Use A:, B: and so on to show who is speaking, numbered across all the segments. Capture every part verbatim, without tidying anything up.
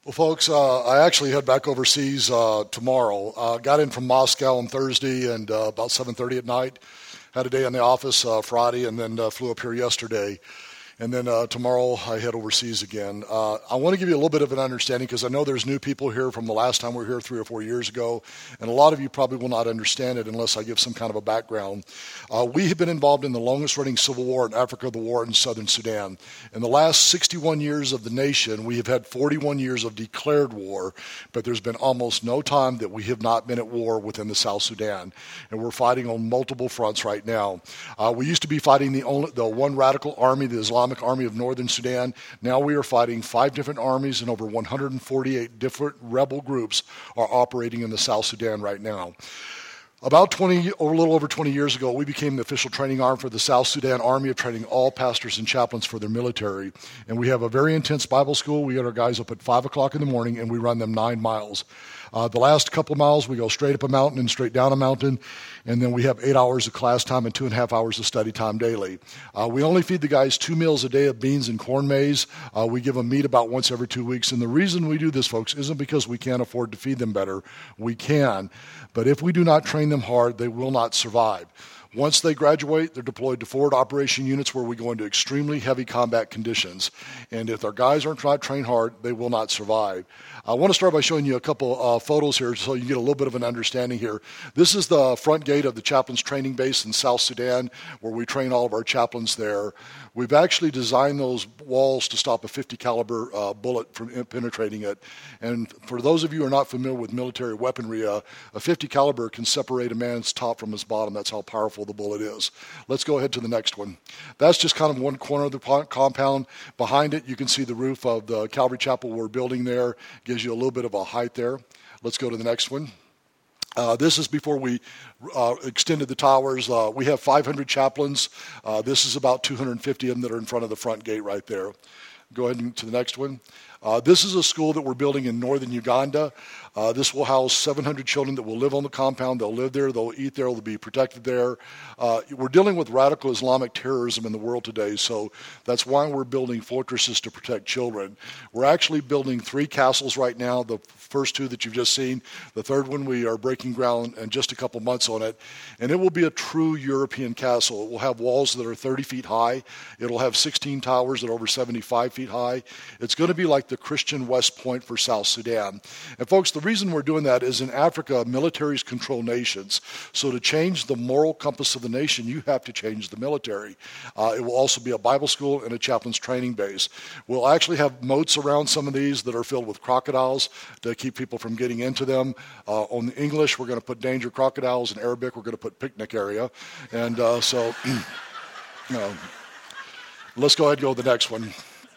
A: Well, folks, uh, I actually head back overseas uh, tomorrow. Uh, got in from Moscow on Thursday and uh, about seven thirty at night. Had a day in the office uh, Friday and then uh, flew up here yesterday. And then uh, tomorrow I head overseas again. Uh, I want to give you a little bit of an understanding because I know there's new people here from the last time we were here three or four years ago. And a lot of you probably will not understand it unless I give some kind of a background. Uh, we have been involved in the longest running civil war in Africa, the war in southern Sudan. In the last sixty-one years of the nation, we have had forty-one years of declared war, but there's been almost no time that we have not been at war within the South Sudan. And we're fighting on multiple fronts right now. Uh, we used to be fighting the, only, the one radical army, the Islamic Army of Northern Sudan. Now we are fighting five different armies and over one hundred forty-eight different rebel groups are operating in the South Sudan right now. About twenty, or a little over twenty years ago, we became the official training arm for the South Sudan Army of training all pastors and chaplains for their military. And we have a very intense Bible school. We get our guys up at five o'clock in the morning and we run them nine miles. Uh, the last couple of miles, we go straight up a mountain and straight down a mountain, and then we have eight hours of class time and two and a half hours of study time daily. Uh, we only feed the guys two meals a day of beans and corn maize. Uh, we give them meat about once every two weeks, and the reason we do this, folks, isn't because we can't afford to feed them better. We can, but if we do not train them hard, they will not survive. Once they graduate, they're deployed to forward operation units where we go into extremely heavy combat conditions. And if our guys aren't not trained hard, they will not survive. I want to start by showing you a couple uh, photos here so you get a little bit of an understanding here. This is the front gate of the chaplains training base in South Sudan where we train all of our chaplains there. We've actually designed those walls to stop a fifty caliber uh, bullet from penetrating it. And for those of you who are not familiar with military weaponry, uh, a fifty caliber can separate a man's top from his bottom. That's how powerful the bullet is. Let's go ahead to the next one. That's just kind of one corner of the compound. Behind it, you can see the roof of the Calvary Chapel we're building there. Gives you a little bit of a height there. Let's go to the next one. Uh, this is before we uh, extended the towers. Uh, we have five hundred chaplains. Uh, this is about two hundred fifty of them that are in front of the front gate right there. Go ahead to the next one. Uh, this is a school that we're building in northern Uganda. Uh, this will house seven hundred children that will live on the compound. They'll live there. They'll eat there. They'll be protected there. Uh, we're dealing with radical Islamic terrorism in the world today, so that's why we're building fortresses to protect children. We're actually building three castles right now, the first two that you've just seen. The third one, we are breaking ground in just a couple months on it, and it will be a true European castle. It will have walls that are thirty feet high. It'll have sixteen towers that are over seventy-five feet high. It's going to be like the Christian West Point for South Sudan. And folks, the reason we're doing that is in Africa, militaries control nations. So to change the moral compass of the nation, you have to change the military. Uh, it will also be a Bible school and a chaplain's training base. We'll actually have moats around some of these that are filled with crocodiles to keep people from getting into them. Uh, on English, we're going to put danger crocodiles. In Arabic, we're going to put picnic area. And uh, so, you know, let's go ahead and go to the next one.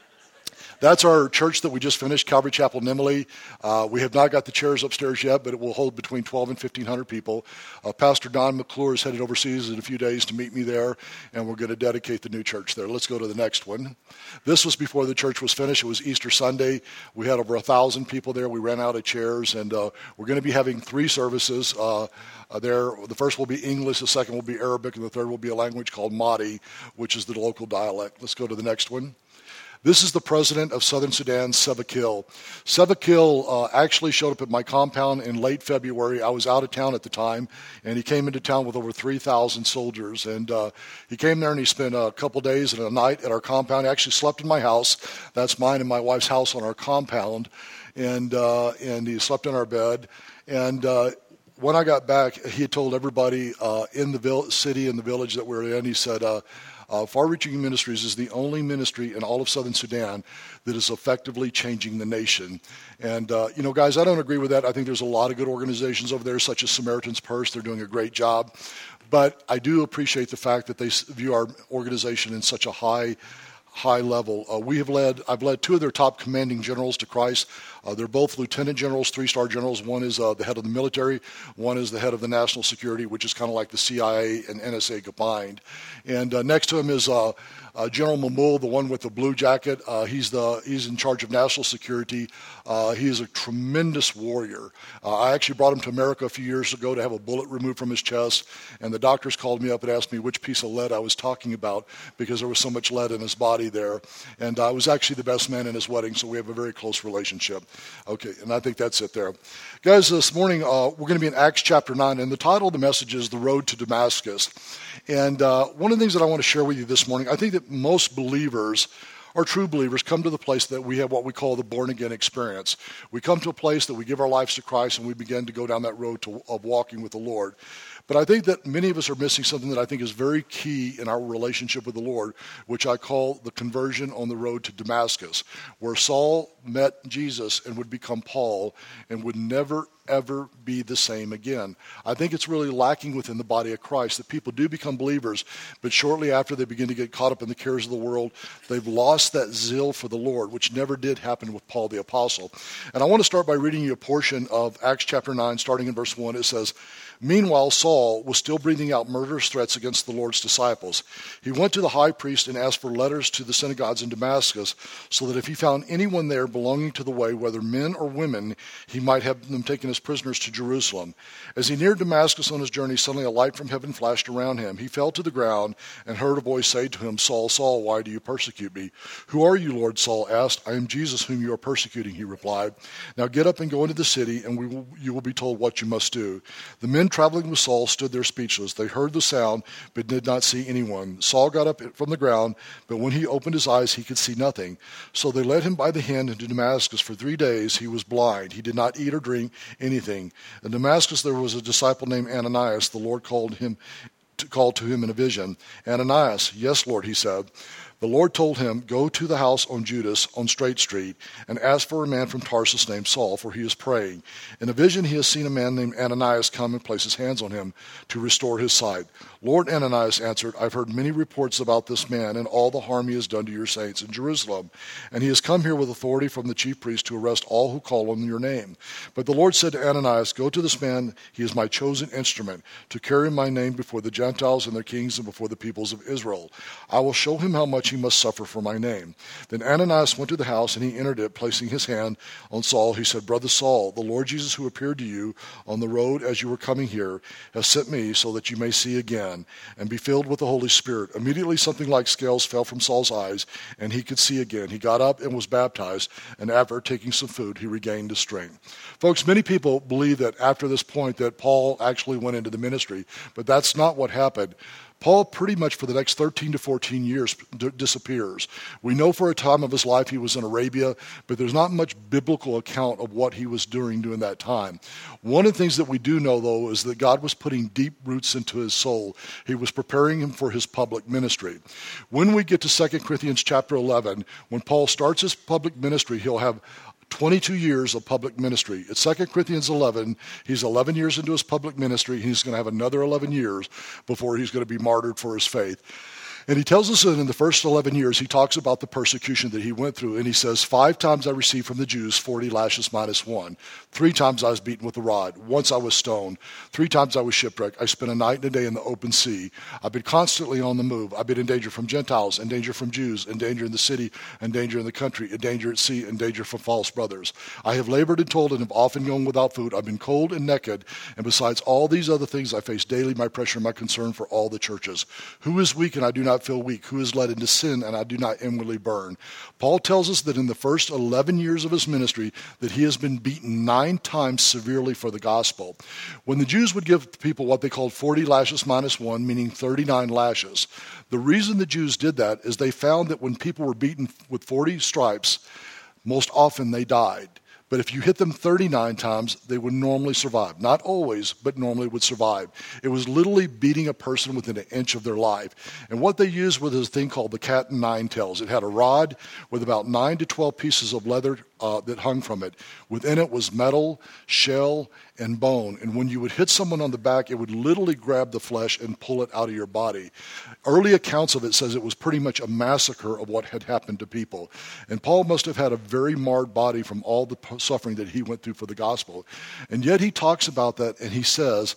A: That's our church that we just finished, Calvary Chapel, Nimile. Uh, we have not got the chairs upstairs yet, but it will hold between twelve and fifteen hundred people. Uh, Pastor Don McClure is headed overseas in a few days to meet me there, and we're going to dedicate the new church there. Let's go to the next one. This was before the church was finished. It was Easter Sunday. We had over one thousand people there. We ran out of chairs, and uh, we're going to be having three services uh, uh, there. The first will be English, the second will be Arabic, and the third will be a language called Mahdi, which is the local dialect. Let's go to the next one. This is the president of Southern Sudan, Salva Kiir. Salva Kiir uh, actually showed up at my compound in late February. I was out of town at the time, and he came into town with over three thousand soldiers. And uh, he came there and he spent a couple days and a night at our compound. He actually slept in my house. That's mine and my wife's house on our compound. And, uh, and he slept in our bed. And uh, when I got back, he had told everybody uh, in the vil- city and the village that we were in, he said, uh, Uh, Far-Reaching Ministries is the only ministry in all of Southern Sudan that is effectively changing the nation. And, uh, you know, guys, I don't agree with that. I think there's a lot of good organizations over there, such as Samaritan's Purse. They're doing a great job. But I do appreciate the fact that they view our organization in such a high high level. Uh, we have led, I've led two of their top commanding generals to Christ. Uh, they're both lieutenant generals, three-star generals. One is uh, the head of the military. One is the head of the national security, which is kind of like the C I A and N S A combined. And uh, next to him is uh, Uh, General Mamul, the one with the blue jacket, uh, he's the he's in charge of national security. Uh, he is a tremendous warrior. Uh, I actually brought him to America a few years ago to have a bullet removed from his chest, and the doctors called me up and asked me which piece of lead I was talking about because there was so much lead in his body there. And I was actually the best man in his wedding, so we have a very close relationship. Okay, and I think that's it there. Guys, this morning uh, we're going to be in Acts chapter nine, and the title of the message is The Road to Damascus. And uh, one of the things that I want to share with you this morning, I think that most believers or true believers come to the place that we have what we call the born-again experience. We come to a place that we give our lives to Christ and we begin to go down that road to, of walking with the Lord. But I think that many of us are missing something that I think is very key in our relationship with the Lord, which I call the conversion on the road to Damascus, where Saul met Jesus and would become Paul and would never, ever be the same again. I think it's really lacking within the body of Christ that people do become believers, but shortly after they begin to get caught up in the cares of the world, they've lost that zeal for the Lord, which never did happen with Paul the Apostle. And I want to start by reading you a portion of Acts chapter nine, starting in verse one. It says, "Meanwhile, Saul was still breathing out murderous threats against the Lord's disciples. He went to the high priest and asked for letters to the synagogues in Damascus, so that if he found anyone there belonging to the way, whether men or women, he might have them taken as prisoners to Jerusalem. As he neared Damascus on his journey, suddenly a light from heaven flashed around him. He fell to the ground and heard a voice say to him, 'Saul, Saul, why do you persecute me?' 'Who are you, Lord?' Saul asked. 'I am Jesus whom you are persecuting,' he replied. 'Now get up and go into the city, and we will, you will be told what you must do.' The men traveling with Saul stood there speechless. They heard the sound, but did not see anyone. Saul got up from the ground, but when he opened his eyes, he could see nothing. So they led him by the hand into Damascus. For three days he was blind. He did not eat or drink anything. In Damascus there was a disciple named Ananias. The Lord called him, called to him in a vision. 'Ananias.' 'Yes, Lord,' he said. The Lord told him, 'Go to the house on Judas, on Straight Street, and ask for a man from Tarsus named Saul, for he is praying. In a vision he has seen a man named Ananias come and place his hands on him to restore his sight.' 'Lord,' Ananias answered, 'I've heard many reports about this man and all the harm he has done to your saints in Jerusalem. And he has come here with authority from the chief priest to arrest all who call on your name.' But the Lord said to Ananias, 'Go to this man. He is my chosen instrument to carry my name before the Gentiles and their kings and before the peoples of Israel. I will show him how much he must suffer for my name.' Then Ananias went to the house, and he entered it. Placing his hand on Saul, he said, 'Brother Saul, the Lord Jesus who appeared to you on the road as you were coming here has sent me so that you may see again and be filled with the Holy Spirit.' Immediately something like scales fell from Saul's eyes, and he could see again. He got up and was baptized, and after taking some food, he regained his strength." Folks, many people believe that after this point that Paul actually went into the ministry, but that's not what happened. Paul pretty much for the next thirteen to fourteen years d- disappears. We know for a time of his life he was in Arabia, but there's not much biblical account of what he was doing during that time. One of the things that we do know, though, is that God was putting deep roots into his soul. He was preparing him for his public ministry. When we get to Second Corinthians chapter eleven, when Paul starts his public ministry, he'll have twenty-two years of public ministry. At Second Corinthians eleven, he's eleven years into his public ministry, and he's going to have another eleven years before he's going to be martyred for his faith. And he tells us that in the first eleven years, he talks about the persecution that he went through. And he says, five times I received from the Jews forty lashes minus one. Three times I was beaten with a rod. Once I was stoned. Three times I was shipwrecked. I spent a night and a day in the open sea. I've been constantly on the move. I've been in danger from Gentiles, in danger from Jews, in danger in the city, in danger in the country, in danger at sea, in danger from false brothers. I have labored and toiled and have often gone without food. I've been cold and naked. And besides all these other things, I face daily my pressure and my concern for all the churches. Who is weak and I do not feel weak? Who is led into sin and I do not inwardly burn? Paul tells us that in the first eleven years of his ministry that he has been beaten nine times severely for the gospel. When the Jews would give people what they called forty lashes minus one, meaning thirty-nine lashes, the reason the Jews did that is they found that when people were beaten with forty stripes, most often they died. But if you hit them thirty-nine times, they would normally survive. Not always, but normally would survive. It was literally beating a person within an inch of their life. And what they used was this thing called the cat and nine tails. It had a rod with about nine to twelve pieces of leather uh, that hung from it. Within it was metal, shell, and bone. And when you would hit someone on the back, it would literally grab the flesh and pull it out of your body. Early accounts of it says it was pretty much a massacre of what had happened to people. And Paul must have had a very marred body from all the suffering that he went through for the gospel. And yet he talks about that and he says,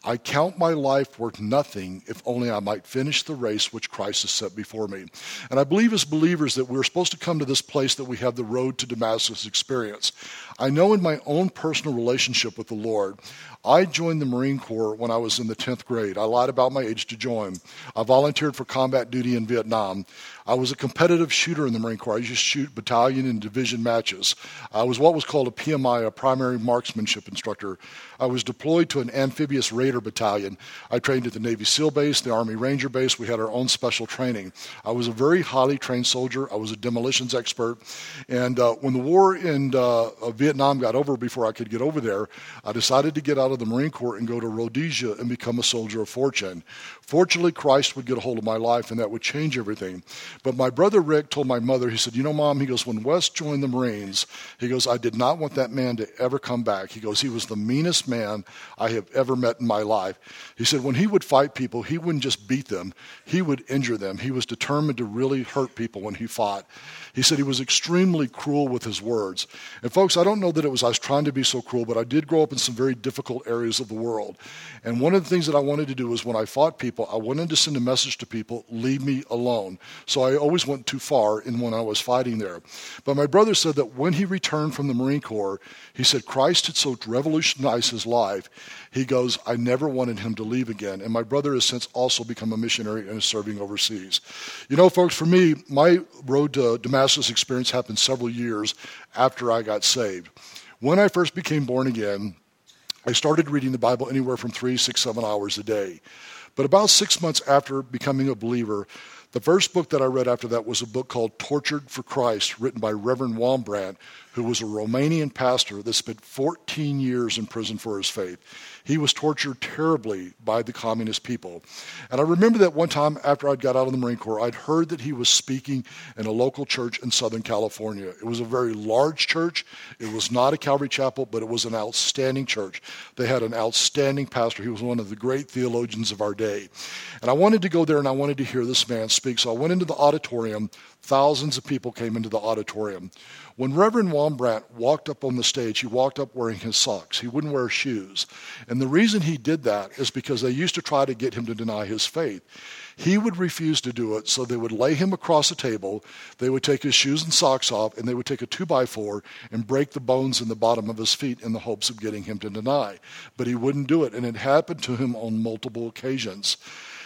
A: I count my life worth nothing if only I might finish the race which Christ has set before me. And I believe as believers that we're supposed to come to this place that we have the road to Damascus experience. I know in my own personal relationship with the Lord, I joined the Marine Corps when I was in the tenth grade. I lied about my age to join. I volunteered for combat duty in Vietnam. I was a competitive shooter in the Marine Corps. I used to shoot battalion and division matches. I was what was called a P M I, a primary marksmanship instructor. I was deployed to an amphibious raider battalion. I trained at the Navy SEAL base, the Army Ranger base. We had our own special training. I was a very highly trained soldier. I was a demolitions expert. And uh, when the war in uh, Vietnam got over, before I could get over there, I decided to get out of the Marine Corps and go to Rhodesia and become a soldier of fortune. Fortunately, Christ would get a hold of my life, and that would change everything. But my brother Rick told my mother, he said, you know, Mom, he goes, when Wes joined the Marines, he goes, I did not want that man to ever come back. He goes, he was the meanest man I have ever met in my life. He said, when he would fight people, he wouldn't just beat them, he would injure them. He was determined to really hurt people when he fought. He said he was extremely cruel with his words. And folks, I don't know that it was I was trying to be so cruel, but I did grow up in some very difficult areas of the world. And one of the things that I wanted to do was when I fought people, I wanted to send a message to people, leave me alone. So I always went too far in when I was fighting there. But my brother said that when he returned from the Marine Corps, he said Christ had so revolutionized his life. He goes, I never wanted him to leave again. And my brother has since also become a missionary and is serving overseas. You know, folks, for me, my road to Damascus experience happened several years after I got saved. When I first became born again, I started reading the Bible anywhere from three, six, seven hours a day. But about six months after becoming a believer, the first book that I read after that was a book called Tortured for Christ, written by Reverend Wombrand, who was a Romanian pastor that spent fourteen years in prison for his faith. He was tortured terribly by the communist people. And I remember that one time after I'd got out of the Marine Corps, I'd heard that he was speaking in a local church in Southern California. It was a very large church. It was not a Calvary Chapel, but it was an outstanding church. They had an outstanding pastor. He was one of the great theologians of our day. And I wanted to go there and I wanted to hear this man speak. So I went into the auditorium. Thousands of people came into the auditorium. When Reverend Wombrand walked up on the stage, he walked up wearing his socks. He wouldn't wear shoes. And the reason he did that is because they used to try to get him to deny his faith. He would refuse to do it, so they would lay him across a table, they would take his shoes and socks off, and they would take a two by four and break the bones in the bottom of his feet in the hopes of getting him to deny. But he wouldn't do it, and it happened to him on multiple occasions.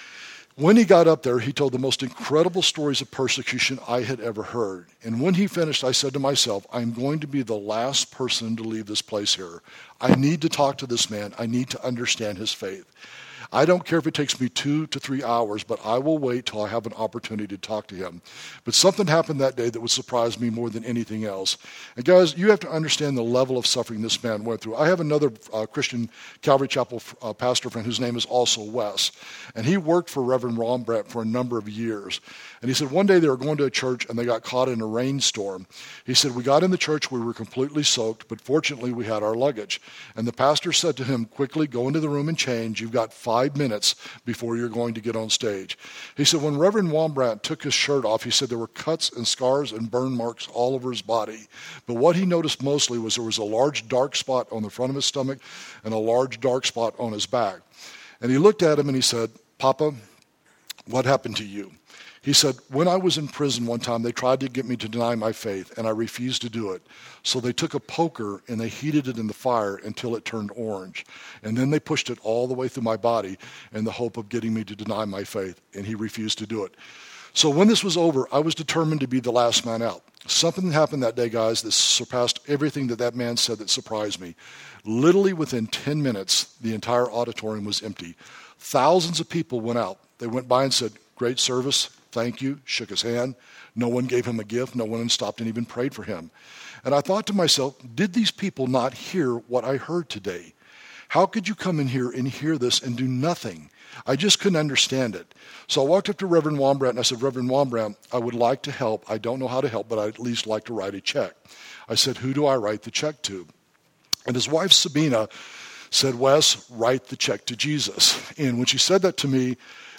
A: When he got up there, he told the most incredible stories of persecution I had ever heard. And when he finished, I said to myself, I'm going to be the last person to leave this place here. I need to talk to this man. I need to understand his faith. I don't care if it takes me two to three hours, but I will wait till I have an opportunity to talk to him. But something happened that day that would surprise me more than anything else. And guys, you have to understand the level of suffering this man went through. I have another uh, Christian Calvary Chapel uh, pastor friend whose name is also Wes. And he worked for Reverend Wombrand for a number of years. And he said one day they were going to a church and they got caught in a rainstorm. He said, we got in the church, we were completely soaked, but fortunately we had our luggage. And the pastor said to him, quickly go into the room and change. You've got five minutes before you're going to get on stage. He said when Reverend Wombrand took his shirt off, he said there were cuts and scars and burn marks all over his body. But what he noticed mostly was there was a large dark spot on the front of his stomach and a large dark spot on his back. And he looked at him and he said, Papa, what happened to you? He said, when I was in prison one time, they tried to get me to deny my faith, and I refused to do it. So they took a poker and they heated it in the fire until it turned orange. And then they pushed it all the way through my body in the hope of getting me to deny my faith, and he refused to do it. So when this was over, I was determined to be the last man out. Something happened that day, guys, that surpassed everything that that man said that surprised me. Literally within ten minutes, the entire auditorium was empty. Thousands of people went out. They went by and said, great service. Thank you, shook his hand. No one gave him a gift. No one stopped and even prayed for him. And I thought to myself, did these people not hear what I heard today? How could you come in here and hear this and do nothing? I just couldn't understand it. So I walked up to Reverend Wombrand and I said, Reverend Wombrand, I would like to help. I don't know how to help, but I'd at least like to write a check. I said, who do I write the check to? And his wife, Sabina, said, Wes, write the check to Jesus. And when she said that to me,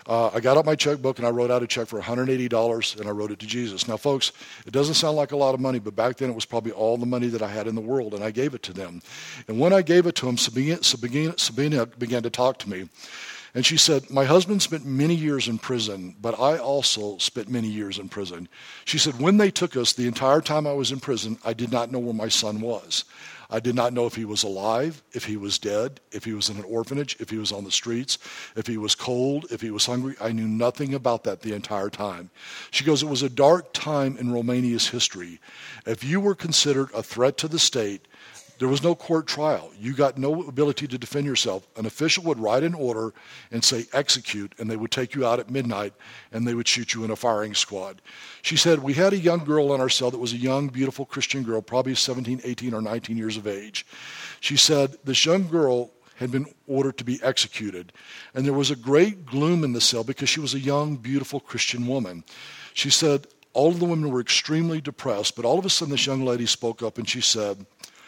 A: Uh, I got out my checkbook and I wrote out a check for one hundred eighty dollars and I wrote it to Jesus. Now, folks, it doesn't sound like a lot of money, but back then it was probably all the money that I had in the world, and I gave it to them. And when I gave it to them, Sabina, Sabina, Sabina began to talk to me. And she said, my husband spent many years in prison, but I also spent many years in prison. She said, when they took us, the entire time I was in prison, I did not know where my son was. I did not know if he was alive, if he was dead, if he was in an orphanage, if he was on the streets, if he was cold, if he was hungry. I knew nothing about that the entire time. She goes, it was a dark time in Romania's history. If you were considered a threat to the state, there was no court trial. You got no ability to defend yourself. An official would write an order and say, execute, and they would take you out at midnight, and they would shoot you in a firing squad. She said, we had a young girl in our cell that was a young, beautiful Christian girl, probably seventeen, eighteen, or nineteen years of age. She said, this young girl had been ordered to be executed, and there was a great gloom in the cell because she was a young, beautiful Christian woman. She said, all of the women were extremely depressed, but all of a sudden this young lady spoke up and she said,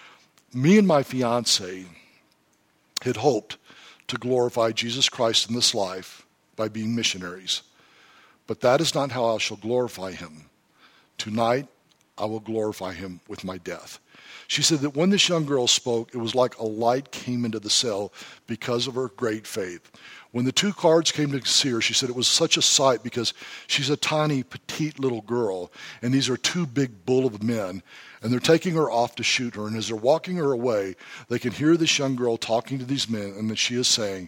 A: me and my fiance had hoped to glorify Jesus Christ in this life by being missionaries. But that is not how I shall glorify him. Tonight, I will glorify him with my death. She said that when this young girl spoke, it was like a light came into the cell because of her great faith. When the two guards came to see her, she said it was such a sight because she's a tiny, petite little girl, and these are two big bull of men, and they're taking her off to shoot her. And as they're walking her away, they can hear this young girl talking to these men, and that she is saying,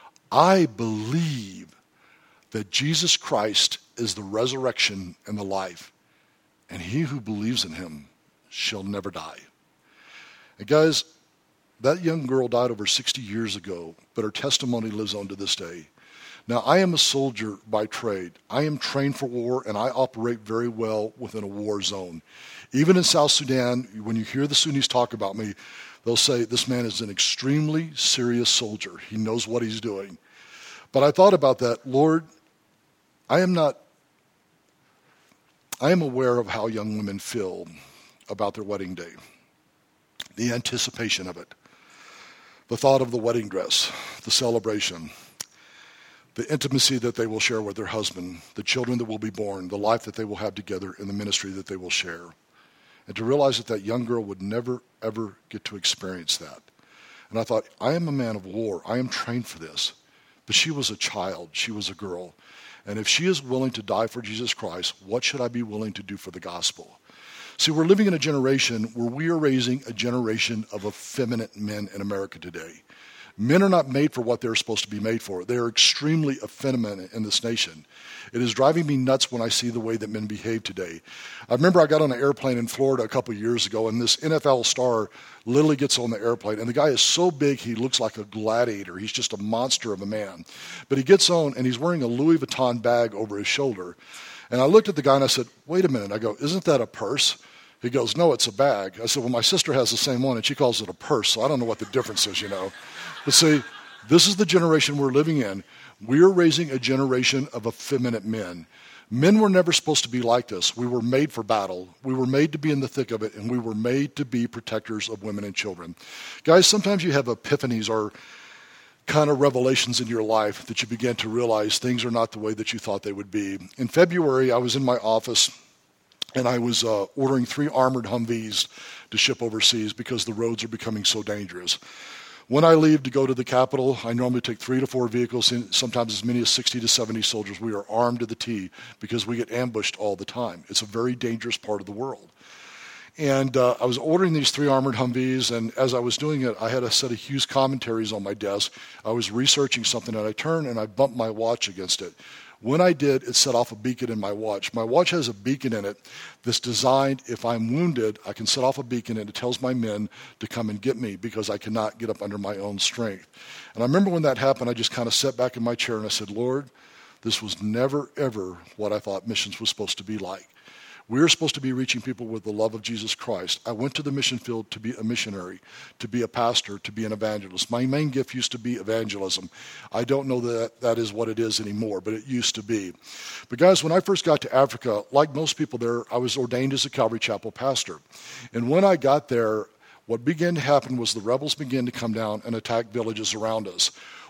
A: I believe that Jesus Christ is the resurrection and the life, and he who believes in him shall never die. And guys, that young girl died over sixty years ago, but her testimony lives on to this day. Now, I am a soldier by trade. I am trained for war, and I operate very well within a war zone. Even in South Sudan, when you hear the Sunnis talk about me, they'll say, this man is an extremely serious soldier. He knows what he's doing. But I thought about that. Lord, I am not, I am aware of how young women feel about their wedding day, the anticipation of it, the thought of the wedding dress, the celebration, the intimacy that they will share with their husband, the children that will be born, the life that they will have together, and the ministry that they will share. And to realize that that young girl would never, ever get to experience that. And I thought, I am a man of war. I am trained for this. But she was a child. She was a girl. And if she is willing to die for Jesus Christ, what should I be willing to do for the gospel? See, we're living in a generation where we are raising a generation of effeminate men in America today. Men are not made for what they're supposed to be made for. They are extremely effeminate in this nation. It is driving me nuts when I see the way that men behave today. I remember I got on an airplane in Florida a couple of years ago, and this N F L star literally gets on the airplane, and the guy is so big he looks like a gladiator. He's just a monster of a man. But he gets on, and he's wearing a Louis Vuitton bag over his shoulder. And I looked at the guy, and I said, wait a minute. I go, isn't that a purse? He goes, no, it's a bag. I said, well, my sister has the same one, and she calls it a purse, so I don't know what the difference is, you know. But see, this is the generation we're living in. We are raising a generation of effeminate men. Men were never supposed to be like this. We were made for battle. We were made to be in the thick of it, and we were made to be protectors of women and children. Guys, sometimes you have epiphanies or kind of revelations in your life that you begin to realize things are not the way that you thought they would be. In February, I was in my office, and I was uh, ordering three armored Humvees to ship overseas because the roads are becoming so dangerous. When I leave to go to the Capitol, I normally take three to four vehicles, sometimes as many as sixty to seventy soldiers. We are armed to the T because we get ambushed all the time. It's a very dangerous part of the world. And uh, I was ordering these three armored Humvees, and as I was doing it, I had a set of Hughes commentaries on my desk. I was researching something, and I turned and I bumped my watch against it. When I did, it set off a beacon in my watch. My watch has a beacon in it that's designed, if I'm wounded, I can set off a beacon and it tells my men to come and get me because I cannot get up under my own strength. And I remember when that happened, I just kind of sat back in my chair and I said, Lord, this was never, ever what I thought missions was supposed to be like. We're supposed to be reaching people with the love of Jesus Christ. I went to the mission field to be a missionary, to be a pastor, to be an evangelist. My main gift used to be evangelism. I don't know that that is what it is anymore, but it used to be. But guys, when I first got to Africa, like most people there, I was ordained as a Calvary Chapel pastor. And when I got there, what began to happen was the rebels began to come down and attack villages around us.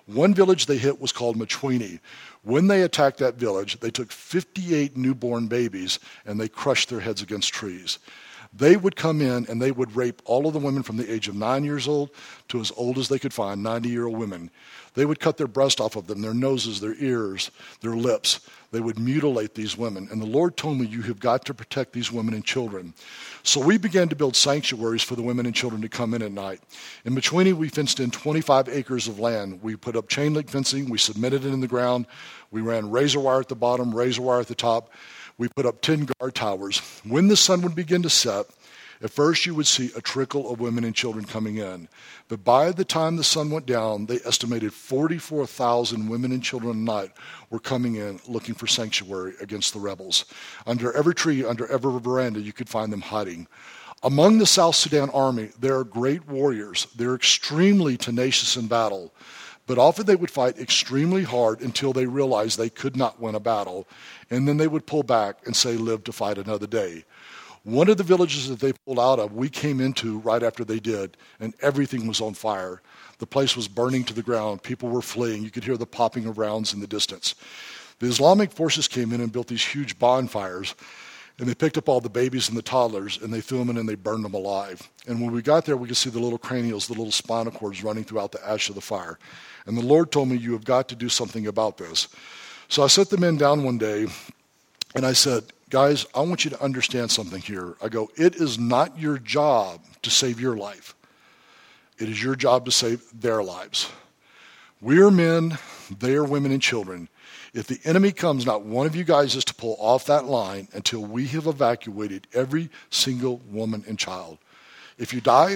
A: One village they hit was called Machwini. When they attacked that village, they took fifty-eight newborn babies and they crushed their heads against trees. They would come in and they would rape all of the women from the age of nine years old to as old as they could find, ninety-year-old women. They would cut their breast off of them, their noses, their ears, their lips. They would mutilate these women. And the Lord told me, you have got to protect these women and children. So we began to build sanctuaries for the women and children to come in at night. In Machwini, we fenced in twenty-five acres of land. We put up chain link fencing. We cemented it in the ground. We ran razor wire at the bottom, razor wire at the top. We put up ten guard towers. When the sun would begin to set, at first you would see a trickle of women and children coming in. But by the time the sun went down, they estimated forty-four thousand women and children a night were coming in looking for sanctuary against the rebels. Under every tree, under every veranda, you could find them hiding. Among the South Sudan army, there are great warriors. They're extremely tenacious in battle. But often they would fight extremely hard until they realized they could not win a battle. And then they would pull back and say, live to fight another day. One of the villages that they pulled out of, we came into right after they did, and everything was on fire. The place was burning to the ground. People were fleeing. You could hear the popping of rounds in the distance. The Islamic forces came in and built these huge bonfires, and they picked up all the babies and the toddlers, and they threw them in and they burned them alive. And when we got there, we could see the little cranials, the little spinal cords running throughout the ash of the fire. And the Lord told me, you have got to do something about this. So I set the men down one day, and I said, guys, I want you to understand something here. I go, it is not your job to save your life. It is your job to save their lives. We are men, they are women and children. If the enemy comes, not one of you guys is to pull off that line until we have evacuated every single woman and child. If you die,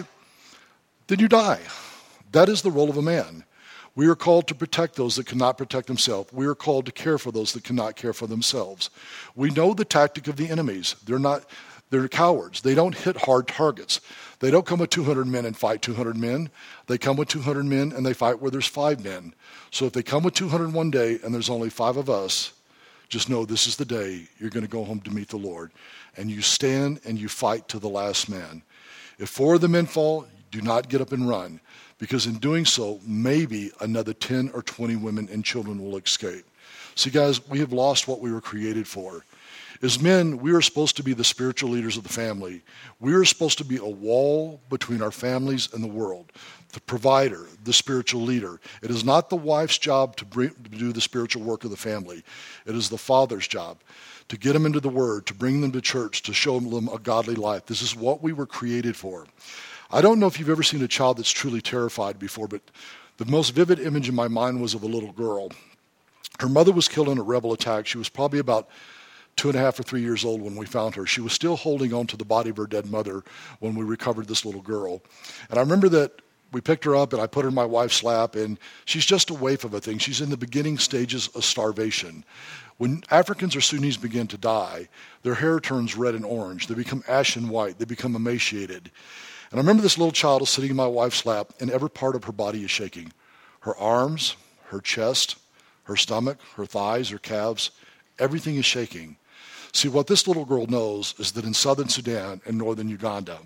A: then you die. That is the role of a man. We are called to protect those that cannot protect themselves. We are called to care for those that cannot care for themselves. We know the tactic of the enemies. They're not, they're cowards. They don't hit hard targets. They don't come with two hundred men and fight two hundred men. They come with two hundred men and they fight where there's five men. So if they come with two hundred one day and there's only five of us, just know this is the day you're going to go home to meet the Lord. And you stand and you fight to the last man. If four of the men fall, do not get up and run. Because in doing so, maybe another ten or twenty women and children will escape. See, guys, we have lost what we were created for. As men, we are supposed to be the spiritual leaders of the family. We are supposed to be a wall between our families and the world. The provider, the spiritual leader. It is not the wife's job to, bring, to do the spiritual work of the family. It is the father's job to get them into the Word, to bring them to church, to show them a godly life. This is what we were created for. I don't know if you've ever seen a child that's truly terrified before, but the most vivid image in my mind was of a little girl. Her mother was killed in a rebel attack. She was probably about two and a half or three years old when we found her. She was still holding on to the body of her dead mother when we recovered this little girl. And I remember that we picked her up and I put her in my wife's lap, and she's just a waif of a thing. She's in the beginning stages of starvation. When Africans or Sunnis begin to die, their hair turns red and orange. They become ashen white. They become emaciated. And I remember this little child is sitting in my wife's lap, and every part of her body is shaking. Her arms, her chest, her stomach, her thighs, her calves, everything is shaking. See, what this little girl knows is that in southern Sudan and northern Uganda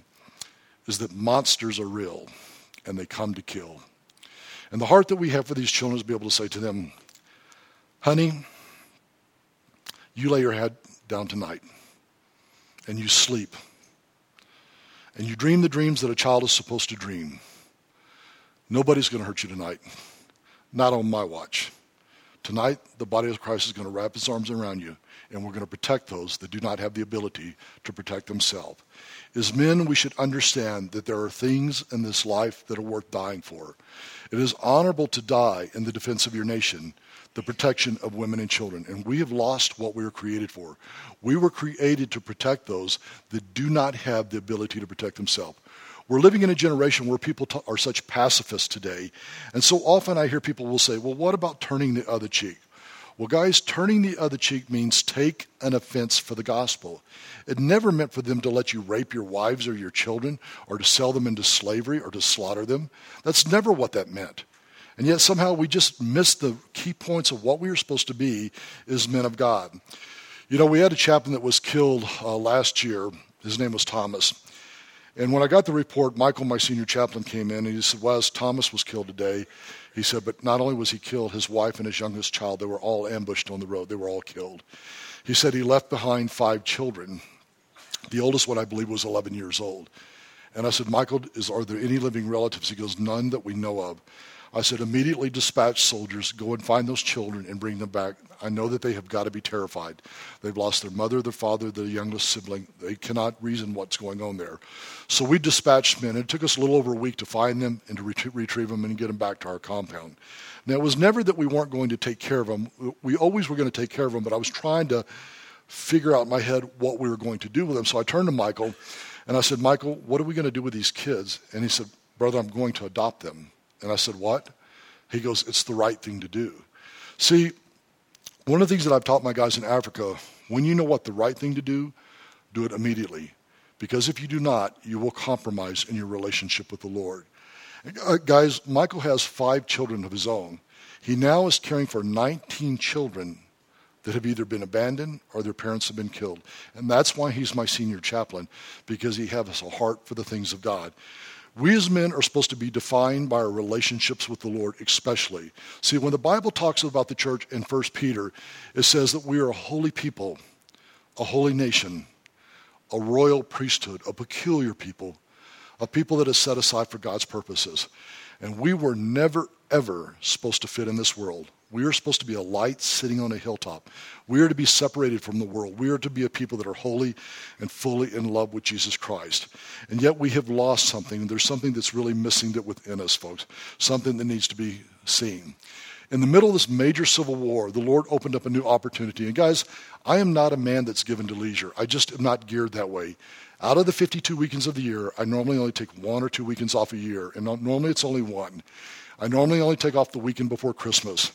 A: is that monsters are real, and they come to kill. And the heart that we have for these children is to be able to say to them, honey, you lay your head down tonight, and you sleep. And you dream the dreams that a child is supposed to dream. Nobody's going to hurt you tonight. Not on my watch. Tonight, the body of Christ is going to wrap its arms around you, and we're going to protect those that do not have the ability to protect themselves. As men, we should understand that there are things in this life that are worth dying for. It is honorable to die in the defense of your nation, the protection of women and children. And we have lost what we were created for. We were created to protect those that do not have the ability to protect themselves. We're living in a generation where people t- are such pacifists today. And so often I hear people will say, well, what about turning the other cheek? Well, guys, turning the other cheek means take an offense for the gospel. It never meant for them to let you rape your wives or your children or to sell them into slavery or to slaughter them. That's never what that meant. And yet somehow we just missed the key points of what we were supposed to be as men of God. You know, we had a chaplain that was killed uh, last year. His name was Thomas. And when I got the report, Michael, my senior chaplain, came in and he said, Wes, Thomas was killed today. He said, but not only was he killed, his wife and his youngest child, they were all ambushed on the road. They were all killed. He said he left behind five children. The oldest one, I believe, was eleven years old. And I said, Michael, is, are there any living relatives? He goes, none that we know of. I said, immediately dispatch soldiers, go and find those children and bring them back. I know that they have got to be terrified. They've lost their mother, their father, their youngest sibling. They cannot reason what's going on there. So we dispatched men. It took us a little over a week to find them and to ret- retrieve them and get them back to our compound. Now, it was never that we weren't going to take care of them. We always were going to take care of them, but I was trying to figure out in my head what we were going to do with them. So I turned to Michael, and I said, Michael, what are we going to do with these kids? And he said, brother, I'm going to adopt them. And I said, what? He goes, it's the right thing to do. See, one of the things that I've taught my guys in Africa, when you know what the right thing to do, do it immediately. Because if you do not, you will compromise in your relationship with the Lord. Uh, guys, Michael has five children of his own. He now is caring for nineteen children that have either been abandoned or their parents have been killed. And that's why he's my senior chaplain, because he has a heart for the things of God. We as men are supposed to be defined by our relationships with the Lord especially. See, when the Bible talks about the church in First Peter, it says that we are a holy people, a holy nation, a royal priesthood, a peculiar people, a people that is set aside for God's purposes. And we were never, ever supposed to fit in this world. We are supposed to be a light sitting on a hilltop. We are to be separated from the world. We are to be a people that are holy and fully in love with Jesus Christ. And yet we have lost something. There's something that's really missing that within us, folks. Something that needs to be seen. In the middle of this major civil war, the Lord opened up a new opportunity. And guys, I am not a man that's given to leisure. I just am not geared that way. Out of the fifty-two weekends of the year, I normally only take one or two weekends off a year. And normally it's only one. I normally only take off the weekend before Christmas.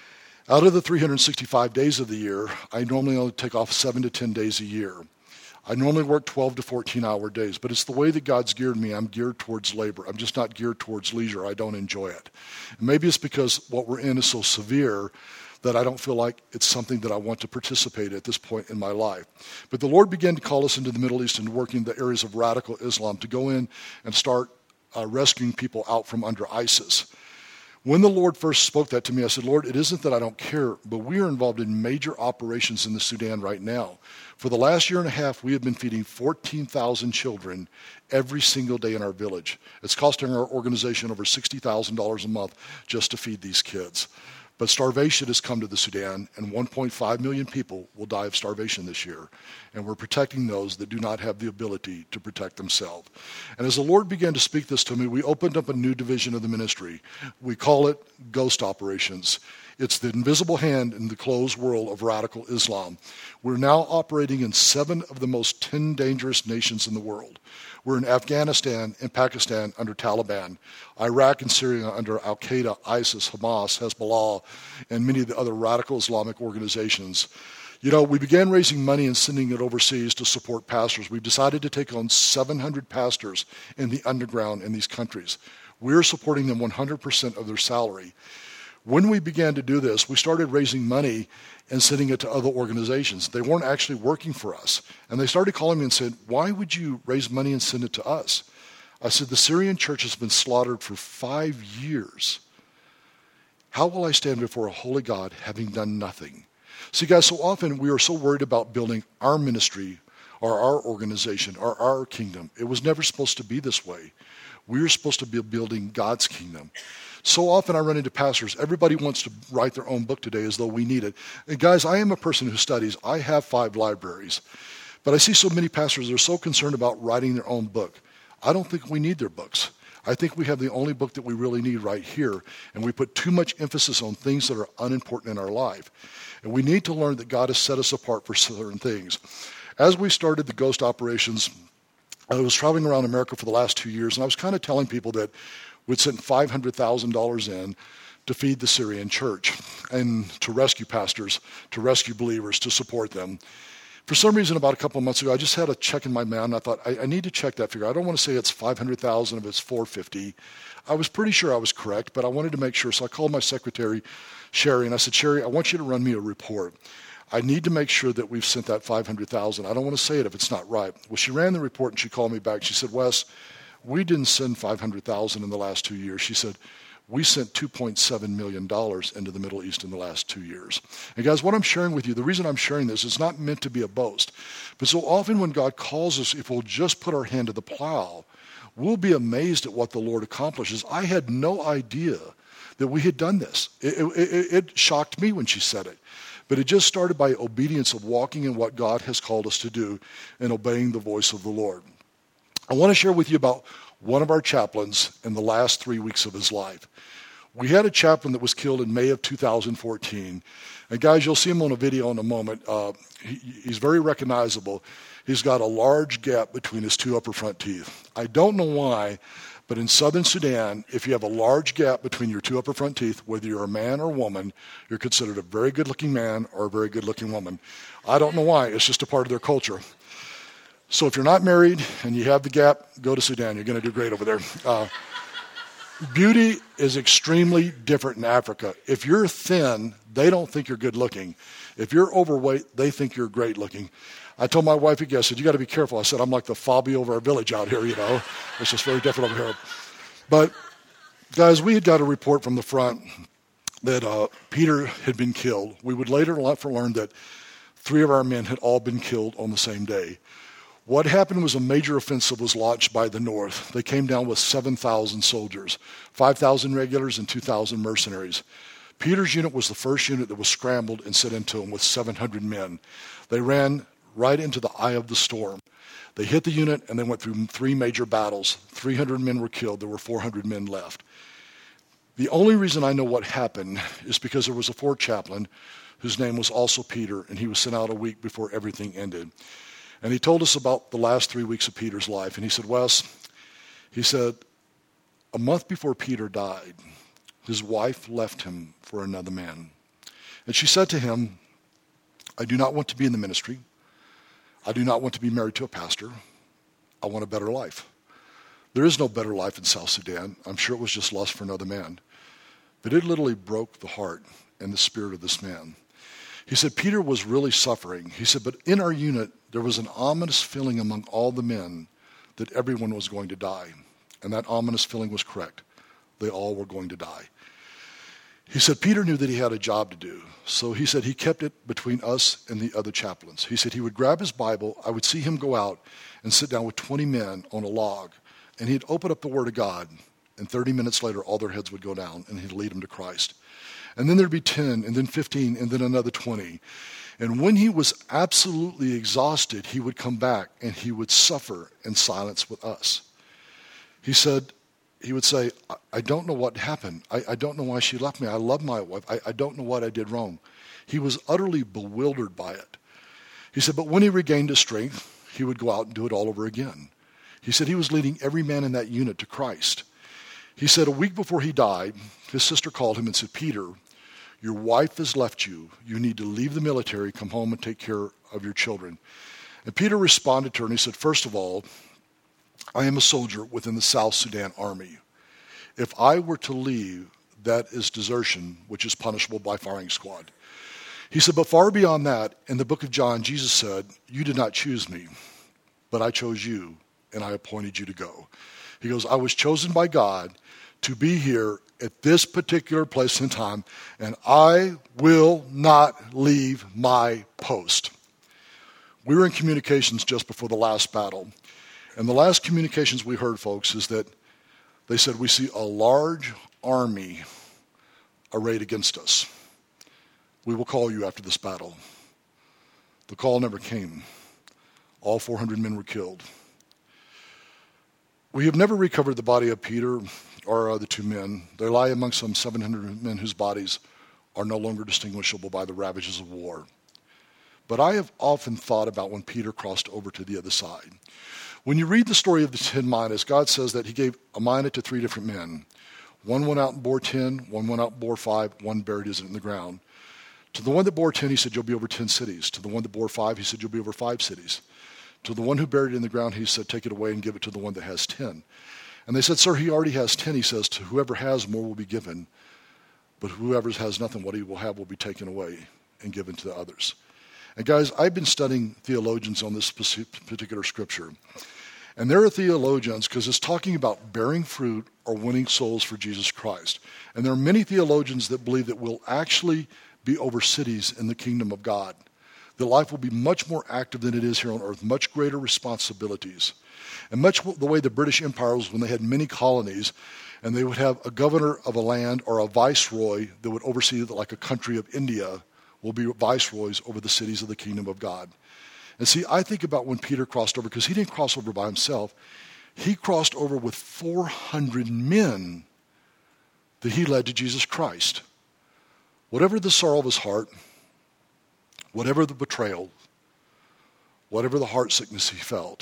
A: Out of the three hundred sixty-five days of the year, I normally only take off seven to ten days a year. I normally work twelve to fourteen hour days, but it's the way that God's geared me. I'm geared towards labor. I'm just not geared towards leisure. I don't enjoy it. And maybe it's because what we're in is so severe that I don't feel like it's something that I want to participate at this point in my life. But the Lord began to call us into the Middle East and work in the areas of radical Islam to go in and start uh, rescuing people out from under ISIS. When the Lord first spoke that to me, I said, Lord, it isn't that I don't care, but we are involved in major operations in the Sudan right now. For the last year and a half, we have been feeding fourteen thousand children every single day in our village. It's costing our organization over sixty thousand dollars a month just to feed these kids. But starvation has come to the Sudan, and one point five million people will die of starvation this year. And we're protecting those that do not have the ability to protect themselves. And as the Lord began to speak this to me, we opened up a new division of the ministry. We call it Ghost Operations. It's the invisible hand in the closed world of radical Islam. We're now operating in seven of the most ten dangerous nations in the world. We're in Afghanistan and Pakistan under Taliban, Iraq and Syria under Al-Qaeda, ISIS, Hamas, Hezbollah, and many of the other radical Islamic organizations. You know, we began raising money and sending it overseas to support pastors. We've decided to take on seven hundred pastors in the underground in these countries. We're supporting them one hundred percent of their salary. When we began to do this, we started raising money and sending it to other organizations. They weren't actually working for us. And they started calling me and said, why would you raise money and send it to us? I said, the Syrian church has been slaughtered for five years. How will I stand before a holy God having done nothing? See, guys, so often we are so worried about building our ministry or our organization or our kingdom. It was never supposed to be this way. We are supposed to be building God's kingdom. So often I run into pastors. Everybody wants to write their own book today as though we need it. And guys, I am a person who studies. I have five libraries. But I see so many pastors that are so concerned about writing their own book. I don't think we need their books. I think we have the only book that we really need right here. And we put too much emphasis on things that are unimportant in our life. And we need to learn that God has set us apart for certain things. As we started the Ghost Operations, I was traveling around America for the last two years, and I was kind of telling people that we'd sent five hundred thousand dollars in to feed the Syrian church and to rescue pastors, to rescue believers, to support them. For some reason, about a couple of months ago, I just had a check in my mail, and I thought, I, I need to check that figure. I don't want to say it's five hundred thousand dollars if it's four hundred fifty thousand dollars. I was pretty sure I was correct, but I wanted to make sure. So I called my secretary, Sherry, and I said, Sherry, I want you to run me a report. I need to make sure that we've sent that five hundred thousand dollars. I don't want to say it if it's not right. Well, she ran the report and she called me back. She said, Wes, we didn't send five hundred thousand dollars in the last two years. She said, we sent two point seven million dollars into the Middle East in the last two years. And guys, what I'm sharing with you, the reason I'm sharing this is not meant to be a boast. But so often when God calls us, if we'll just put our hand to the plow, we'll be amazed at what the Lord accomplishes. I had no idea that we had done this. It, it, it shocked me when she said it. But it just started by obedience of walking in what God has called us to do and obeying the voice of the Lord. I want to share with you about one of our chaplains in the last three weeks of his life. We had a chaplain that was killed in May of two thousand fourteen. And guys, you'll see him on a video in a moment. Uh, he, he's very recognizable. He's got a large gap between his two upper front teeth. I don't know why, but in southern Sudan, if you have a large gap between your two upper front teeth, whether you're a man or woman, you're considered a very good-looking man or a very good-looking woman. I don't know why. It's just a part of their culture. So if you're not married and you have the gap, go to Sudan. You're going to do great over there. Uh, beauty is extremely different in Africa. If you're thin, they don't think you're good-looking. If you're overweight, they think you're great-looking. I told my wife again, I said, you got to be careful. I said, I'm like the Fabio of our village out here, you know. It's just very different over here. But, guys, we had got a report from the front that uh, Peter had been killed. We would later learn that three of our men had all been killed on the same day. What happened was a major offensive was launched by the North. They came down with seven thousand soldiers, five thousand regulars and two thousand mercenaries. Peter's unit was the first unit that was scrambled and sent into them with seven hundred men. They ran right into the eye of the storm. They hit the unit and they went through three major battles. three hundred men were killed. There were four hundred men left. The only reason I know what happened is because there was a fourth chaplain whose name was also Peter, and he was sent out a week before everything ended. And he told us about the last three weeks of Peter's life. And he said, Wes, he said, a month before Peter died, his wife left him for another man. And she said to him, I do not want to be in the ministry. I do not want to be married to a pastor. I want a better life. There is no better life in South Sudan. I'm sure it was just lust for another man. But it literally broke the heart and the spirit of this man. He said, Peter was really suffering. He said, but in our unit, there was an ominous feeling among all the men that everyone was going to die. And that ominous feeling was correct. They all were going to die. He said, Peter knew that he had a job to do. So he said he kept it between us and the other chaplains. He said he would grab his Bible. I would see him go out and sit down with twenty men on a log. And he'd open up the Word of God. And thirty minutes later, all their heads would go down, and he'd lead them to Christ. And then there'd be ten, and then fifteen, and then another twenty. And when he was absolutely exhausted, he would come back, and he would suffer in silence with us. He said, he would say, I, I don't know what happened. I, I don't know why she left me. I love my wife. I, I don't know what I did wrong. He was utterly bewildered by it. He said, but when he regained his strength, he would go out and do it all over again. He said he was leading every man in that unit to Christ. He said a week before he died, his sister called him and said, Peter, your wife has left you. You need to leave the military, come home and take care of your children. And Peter responded to her and he said, first of all, I am a soldier within the South Sudan Army. If I were to leave, that is desertion, which is punishable by firing squad. He said, but far beyond that, in the book of John, Jesus said, you did not choose me, but I chose you, and I appointed you to go. He goes, I was chosen by God to be here at this particular place and time, and I will not leave my post. We were in communications just before the last battle. And the last communications we heard, folks, is that they said, we see a large army arrayed against us. We will call you after this battle. The call never came. All four hundred men were killed. We have never recovered the body of Peter or the two men. They lie among some seven hundred men whose bodies are no longer distinguishable by the ravages of war. But I have often thought about when Peter crossed over to the other side. When you read the story of the ten minas, God says that he gave a mina to three different men. One went out and bore ten, one went out and bore five, one buried his in the ground. To the one that bore ten, he said, you'll be over ten cities. To the one that bore five, he said, you'll be over five cities. To the one who buried it in the ground, he said, take it away and give it to the one that has ten. And they said, sir, he already has ten. He says, to whoever has more will be given, but whoever has nothing, what he will have will be taken away and given to the others. And guys, I've been studying theologians on this particular scripture. And there are theologians, because it's talking about bearing fruit or winning souls for Jesus Christ. And there are many theologians that believe that we'll actually be over cities in the kingdom of God. That life will be much more active than it is here on earth, much greater responsibilities. And much the way the British Empire was when they had many colonies, and they would have a governor of a land or a viceroy that would oversee, like a country of India, will be viceroys over the cities of the kingdom of God. And see, I think about when Peter crossed over, because he didn't cross over by himself. He crossed over with four hundred men that he led to Jesus Christ. Whatever the sorrow of his heart, whatever the betrayal, whatever the heart sickness he felt,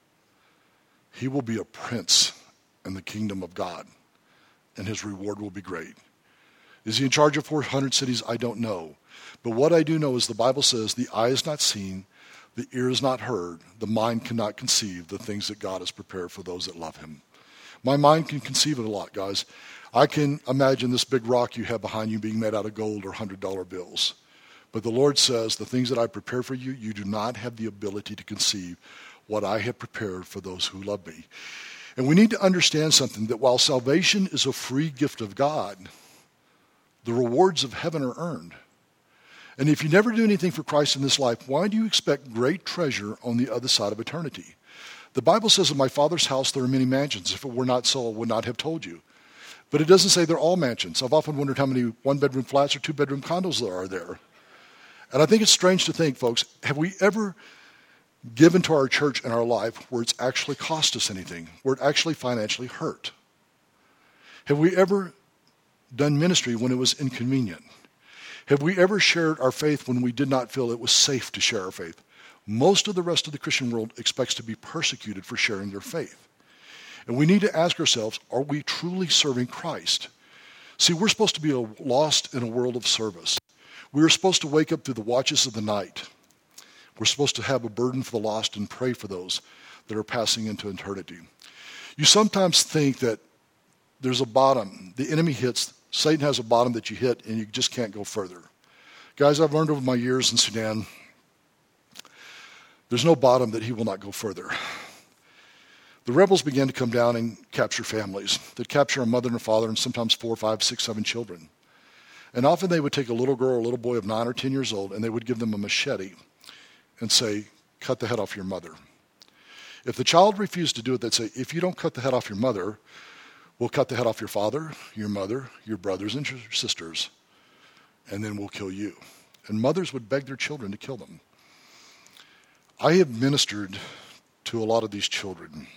A: he will be a prince in the kingdom of God, and his reward will be great. Is he in charge of four hundred cities? I don't know. But what I do know is the Bible says the eye is not seen, the ear is not heard, the mind cannot conceive the things that God has prepared for those that love him. My mind can conceive it a lot, guys. I can imagine this big rock you have behind you being made out of gold or one hundred dollar bills. But the Lord says, the things that I prepare for you, you do not have the ability to conceive what I have prepared for those who love me. And we need to understand something, that while salvation is a free gift of God, the rewards of heaven are earned. And if you never do anything for Christ in this life, why do you expect great treasure on the other side of eternity? The Bible says, in my Father's house there are many mansions. If it were not so, I would not have told you. But it doesn't say they're all mansions. I've often wondered how many one-bedroom flats or two-bedroom condos there are there. And I think it's strange to think, folks, have we ever given to our church and our life where it's actually cost us anything, where it actually financially hurt? Have we ever done ministry when it was inconvenient? Have we ever shared our faith when we did not feel it was safe to share our faith? Most of the rest of the Christian world expects to be persecuted for sharing their faith. And we need to ask ourselves, are we truly serving Christ? See, we're supposed to be lost in a world of service. We are supposed to wake up through the watches of the night. We're supposed to have a burden for the lost and pray for those that are passing into eternity. You sometimes think that there's a bottom. The enemy hits, Satan has a bottom that you hit and you just can't go further. Guys, I've learned over my years in Sudan, there's no bottom that he will not go further. The rebels began to come down and capture families. They'd capture a mother and a father and sometimes four, five, six, seven children. And often they would take a little girl or a little boy of nine or ten years old and they would give them a machete and say, cut the head off your mother. If the child refused to do it, they'd say, if you don't cut the head off your mother, we'll cut the head off your father, your mother, your brothers and your sisters, and then we'll kill you. And mothers would beg their children to kill them. I have ministered to a lot of these children.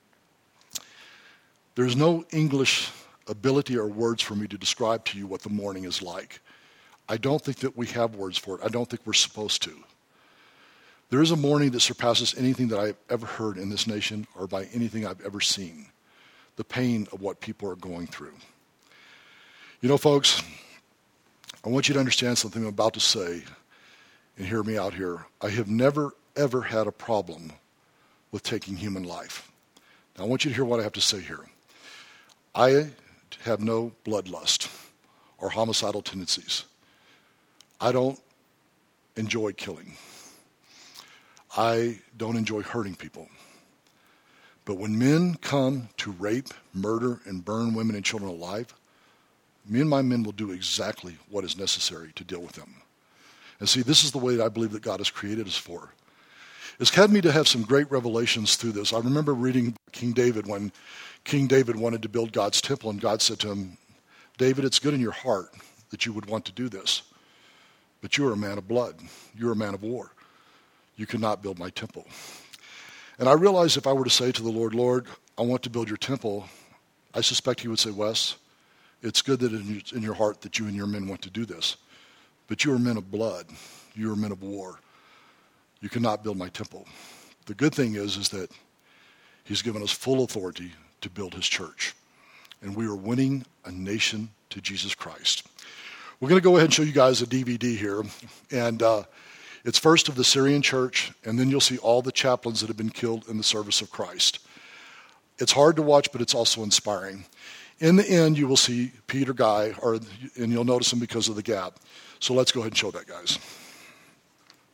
A: There's no English ability or words for me to describe to you what the morning is like. I don't think that we have words for it. I don't think we're supposed to. There is a morning that surpasses anything that I've ever heard in this nation or by anything I've ever seen. The pain of what people are going through. You know, folks, I want you to understand something I'm about to say, and hear me out here. I have never, ever had a problem with taking human life. Now, I want you to hear what I have to say here. I have no bloodlust or homicidal tendencies. I don't enjoy killing. I don't enjoy hurting people. But when men come to rape, murder, and burn women and children alive, me and my men will do exactly what is necessary to deal with them. And see, this is the way that I believe that God has created us for. It's had me to have some great revelations through this. I remember reading King David when King David wanted to build God's temple, and God said to him, David, it's good in your heart that you would want to do this, but you are a man of blood. You are a man of war. You cannot build my temple. And I realized if I were to say to the Lord, Lord, I want to build your temple, I suspect he would say, Wes, it's good that it's in your heart that you and your men want to do this, but you are men of blood. You are men of war. You cannot build my temple. The good thing is, is that he's given us full authority to build his church. And we are winning a nation to Jesus Christ. We're going to go ahead and show you guys a D V D here. And uh, it's first of the Syrian church, and then you'll see all the chaplains that have been killed in the service of Christ. It's hard to watch, but it's also inspiring. In the end, you will see Peter Guy, or, and you'll notice him because of the gap. So let's go ahead and show that, guys.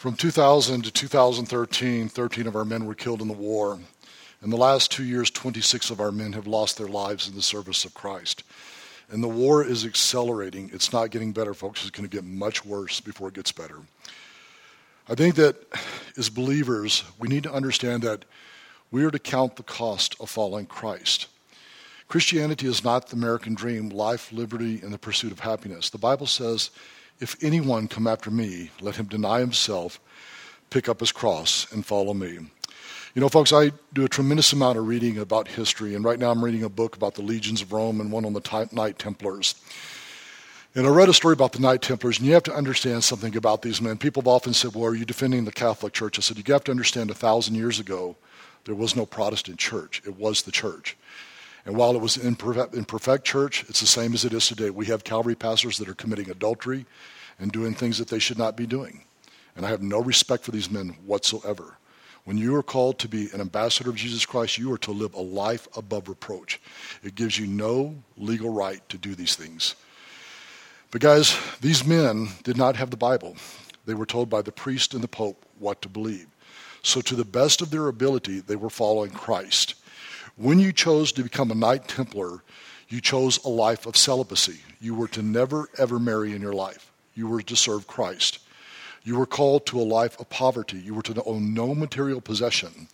A: From two thousand to two thousand thirteen, thirteen of our men were killed in the war. In the last two years, twenty-six of our men have lost their lives in the service of Christ. And the war is accelerating. It's not getting better, folks. It's going to get much worse before it gets better. I think that as believers, we need to understand that we are to count the cost of following Christ. Christianity is not the American dream, life, liberty, and the pursuit of happiness. The Bible says, if anyone come after me, let him deny himself, pick up his cross, and follow me. You know, folks, I do a tremendous amount of reading about history, and right now I'm reading a book about the legions of Rome and one on the Knight Templars. And I read a story about the Knight Templars, and you have to understand something about these men. People have often said, well, are you defending the Catholic Church? I said, you have to understand a thousand years ago, there was no Protestant church. It was the church. And while it was an imperfect, imperfect church, it's the same as it is today. We have Calvary pastors that are committing adultery and doing things that they should not be doing. And I have no respect for these men whatsoever. When you are called to be an ambassador of Jesus Christ, you are to live a life above reproach. It gives you no legal right to do these things. But guys, these men did not have the Bible. They were told by the priest and the Pope what to believe. So to the best of their ability, they were following Christ. When you chose to become a Knight Templar, you chose a life of celibacy. You were to never, ever marry in your life. You were to serve Christ. You were called to a life of poverty. You were to own no material possession.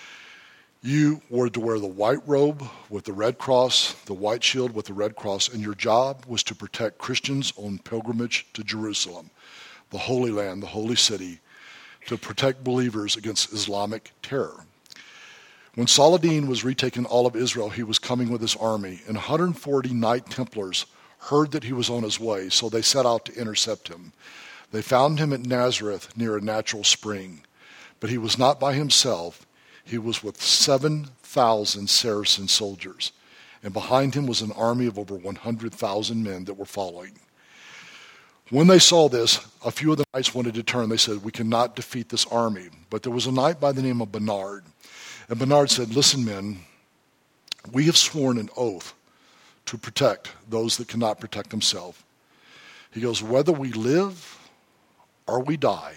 A: You were to wear the white robe with the red cross, the white shield with the red cross, and your job was to protect Christians on pilgrimage to Jerusalem, the Holy Land, the holy city, to protect believers against Islamic terror. When Saladin was retaking all of Israel, he was coming with his army, and one hundred forty Knight Templars heard that he was on his way, so they set out to intercept him. They found him at Nazareth near a natural spring, but he was not by himself. He was with seven thousand Saracen soldiers, and behind him was an army of over one hundred thousand men that were following. When they saw this, a few of the knights wanted to turn. They said, we cannot defeat this army. But there was a knight by the name of Bernard, and Bernard said, listen, men, we have sworn an oath to protect those that cannot protect themselves. He goes, whether we live or we die,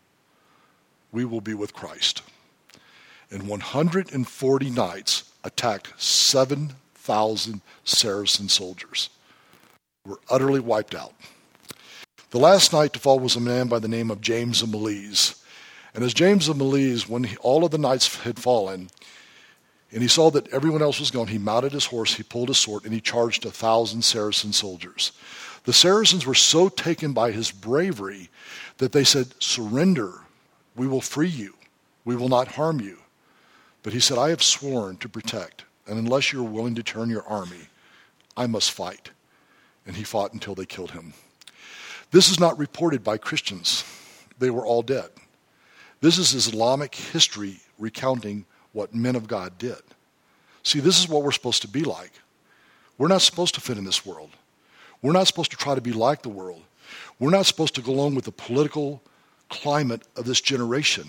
A: we will be with Christ. And one hundred forty knights attacked seven thousand Saracen soldiers. They were utterly wiped out. The last knight to fall was a man by the name of James of Malise. And as James of Malise, when he, all of the knights had fallen, and he saw that everyone else was gone, he mounted his horse, he pulled his sword, and he charged a thousand Saracen soldiers. The Saracens were so taken by his bravery that they said, surrender, we will free you, we will not harm you. But he said, I have sworn to protect, and unless you're willing to turn your army, I must fight. And he fought until they killed him. This is not reported by Christians. They were all dead. This is Islamic history recounting what men of God did. See, this is what we're supposed to be like. We're not supposed to fit in this world. We're not supposed to try to be like the world. We're not supposed to go along with the political climate of this generation.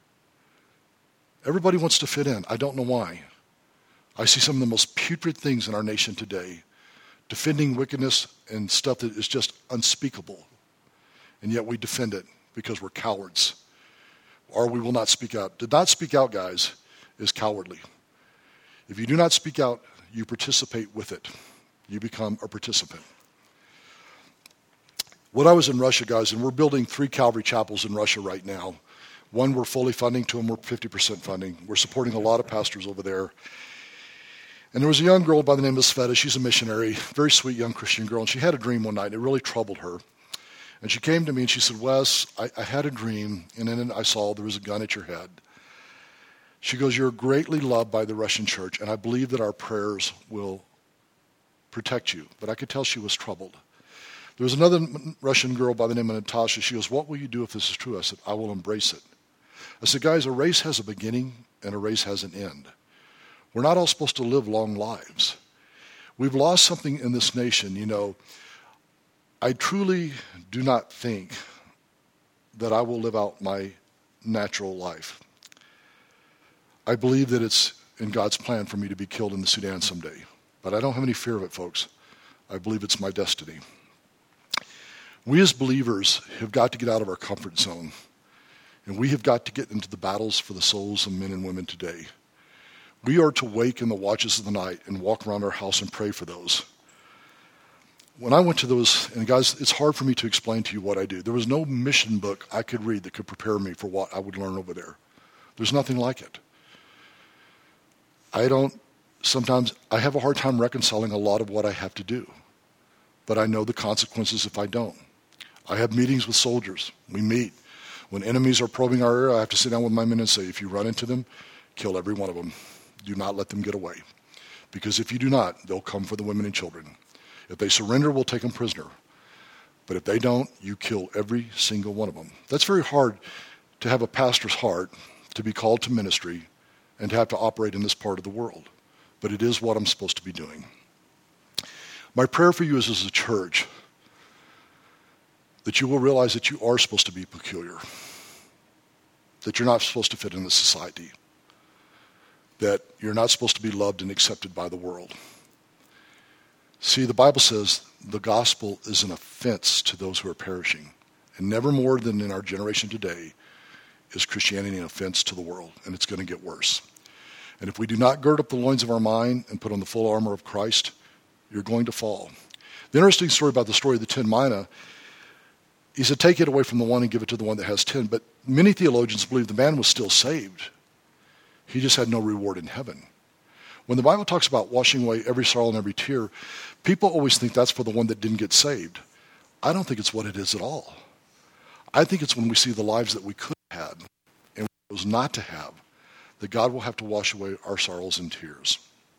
A: Everybody wants to fit in. I don't know why. I see some of the most putrid things in our nation today, defending wickedness and stuff that is just unspeakable. And yet we defend it because we're cowards. Or we will not speak out. To not speak out, guys, is cowardly. If you do not speak out, you participate with it. You become a participant. When I was in Russia, guys, and we're building three Calvary chapels in Russia right now. One we're fully funding, two of them we're fifty percent funding. We're supporting a lot of pastors over there. And there was a young girl by the name of Sveta. She's a missionary, very sweet young Christian girl, and she had a dream one night, and it really troubled her. And she came to me and she said, Wes, I, I had a dream, and then I saw there was a gun at your head. She goes, you're greatly loved by the Russian church, and I believe that our prayers will protect you. But I could tell she was troubled. There was another Russian girl by the name of Natasha. She goes, what will you do if this is true? I said, I will embrace it. I said, guys, a race has a beginning and a race has an end. We're not all supposed to live long lives. We've lost something in this nation. You know, I truly do not think that I will live out my natural life. I believe that it's in God's plan for me to be killed in the Sudan someday. But I don't have any fear of it, folks. I believe it's my destiny. We as believers have got to get out of our comfort zone. And we have got to get into the battles for the souls of men and women today. We are to wake in the watches of the night and walk around our house and pray for those. When I went to those, and guys, it's hard for me to explain to you what I do. There was no mission book I could read that could prepare me for what I would learn over there. There's nothing like it. I don't, sometimes I have a hard time reconciling a lot of what I have to do, but I know the consequences if I don't. I have meetings with soldiers. We meet. When enemies are probing our area, I have to sit down with my men and say, if you run into them, kill every one of them. Do not let them get away. Because if you do not, they'll come for the women and children. If they surrender, we'll take them prisoner. But if they don't, you kill every single one of them. That's very hard to have a pastor's heart, to be called to ministry, and to have to operate in this part of the world. But it is what I'm supposed to be doing. My prayer for you is as a church, that you will realize that you are supposed to be peculiar, that you're not supposed to fit in the society, that you're not supposed to be loved and accepted by the world. See, the Bible says the gospel is an offense to those who are perishing. And never more than in our generation today is Christianity an offense to the world, and it's going to get worse. And if we do not gird up the loins of our mind and put on the full armor of Christ, you're going to fall. The interesting story about the story of the ten mina, he said, take it away from the one and give it to the one that has ten. But many theologians believe the man was still saved. He just had no reward in heaven. When the Bible talks about washing away every sorrow and every tear, people always think that's for the one that didn't get saved. I don't think it's what it is at all. I think it's when we see the lives that we could have had and we chose not to have, that God will have to wash away our sorrows and tears.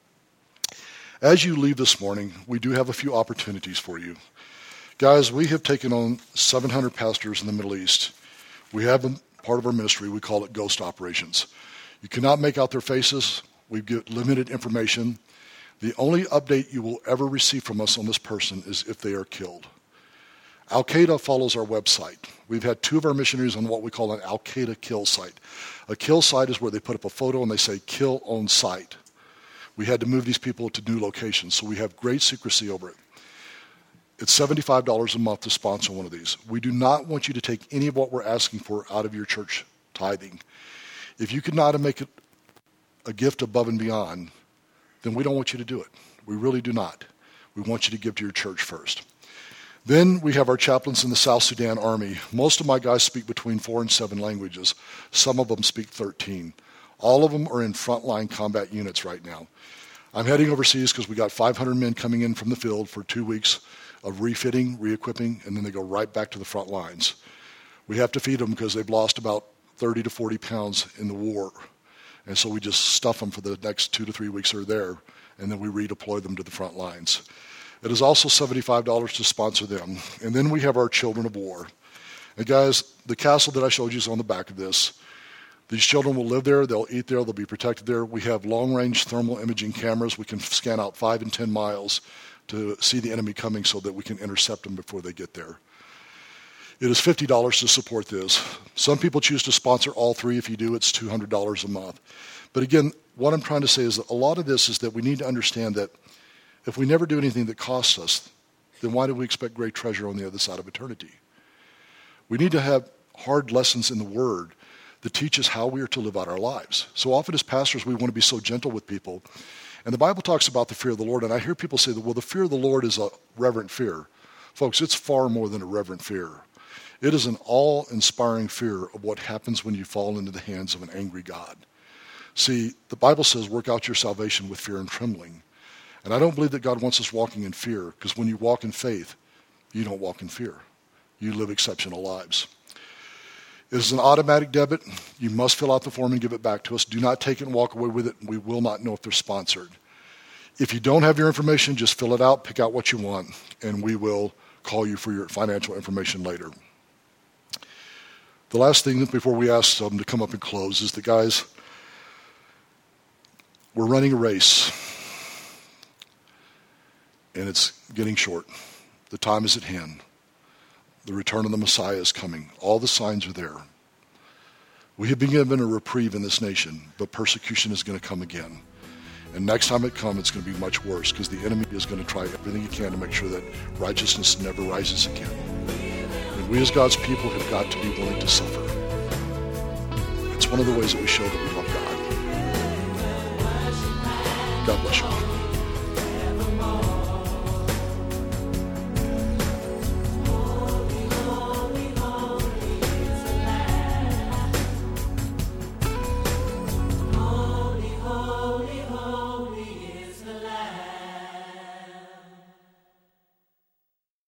A: As you leave this morning, we do have a few opportunities for you. Guys, we have taken on seven hundred pastors in the Middle East. We have a part of our ministry, we call it ghost operations. You cannot make out their faces. We get limited information. The only update you will ever receive from us on this person is if they are killed. Al-Qaeda follows our website. We've had two of our missionaries on what we call an Al-Qaeda kill site. A kill site is where they put up a photo and they say kill on site. We had to move these people to new locations, so we have great secrecy over it. It's seventy-five dollars a month to sponsor one of these. We do not want you to take any of what we're asking for out of your church tithing. If you could not make it a gift above and beyond, then we don't want you to do it. We really do not. We want you to give to your church first. Then we have our chaplains in the South Sudan Army. Most of my guys speak between four and seven languages. Some of them speak thirteen. All of them are in frontline combat units right now. I'm heading overseas because we got five hundred men coming in from the field for two weeks of refitting, re-equipping, and then they go right back to the front lines. We have to feed them because they've lost about thirty to forty pounds in the war. And so we just stuff them for the next two to three weeks they're there, and then we redeploy them to the front lines. It is also seventy-five dollars to sponsor them. And then we have our children of war. And guys, the castle that I showed you is on the back of this. These children will live there, they'll eat there, they'll be protected there. We have long-range thermal imaging cameras. We can scan out five and ten miles to see the enemy coming so that we can intercept them before they get there. It is fifty dollars to support this. Some people choose to sponsor all three. If you do, it's two hundred dollars a month. But again, what I'm trying to say is that a lot of this is that we need to understand that if we never do anything that costs us, then why do we expect great treasure on the other side of eternity? We need to have hard lessons in the Word that teach us how we are to live out our lives. So often as pastors, we want to be so gentle with people. And the Bible talks about the fear of the Lord, and I hear people say that, well, the fear of the Lord is a reverent fear. Folks, it's far more than a reverent fear. It is an awe-inspiring fear of what happens when you fall into the hands of an angry God. See, the Bible says, work out your salvation with fear and trembling. And I don't believe that God wants us walking in fear, because when you walk in faith, you don't walk in fear. You live exceptional lives. It is an automatic debit. You must fill out the form and give it back to us. Do not take it and walk away with it. We will not know if they're sponsored. If you don't have your information, just fill it out, pick out what you want, and we will call you for your financial information later. The last thing before we ask them to come up and close is that, guys, we're running a race, and it's getting short. The time is at hand. The return of the Messiah is coming. All the signs are there. We have been given a reprieve in this nation, but persecution is going to come again. And next time it comes, it's going to be much worse, because the enemy is going to try everything he can to make sure that righteousness never rises again. And we as God's people have got to be willing to suffer. that's one of the ways that we show that we love God. God bless you.